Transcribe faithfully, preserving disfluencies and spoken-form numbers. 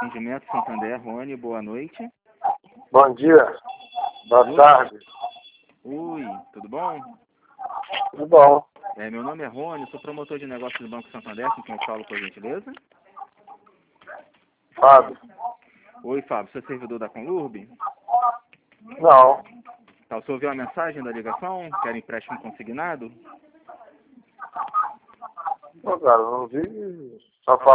Atendimento Santander, Rony, boa noite. Bom dia. Boa Oi. tarde. Oi, tudo bom? Tudo bom? É, meu nome é Rony, sou promotor de negócios do Banco Santander, com quem eu falo, por gentileza. Fábio? Oi, Fábio, você é servidor da Conlurb? Não. Tá, o senhor viu a mensagem da ligação? Quer empréstimo consignado? Pô, cara, não vi. Só